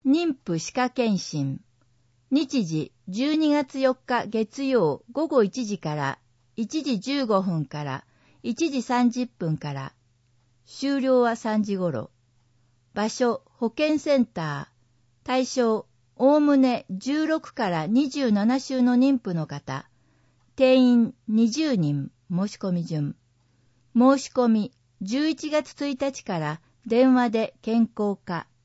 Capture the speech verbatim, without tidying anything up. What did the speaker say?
妊婦歯科検診。日時じゅうにがつよっか月曜午後いちじからいちじじゅうごふんからいちじさんじゅっぷんから。終了はさんじごろ。場所保健センター。対象おおむねじゅうろくからにじゅうななしゅうの妊婦の方。定員にじゅうにん。申し込み順。申し込みじゅういちがつついたちから電話で健康課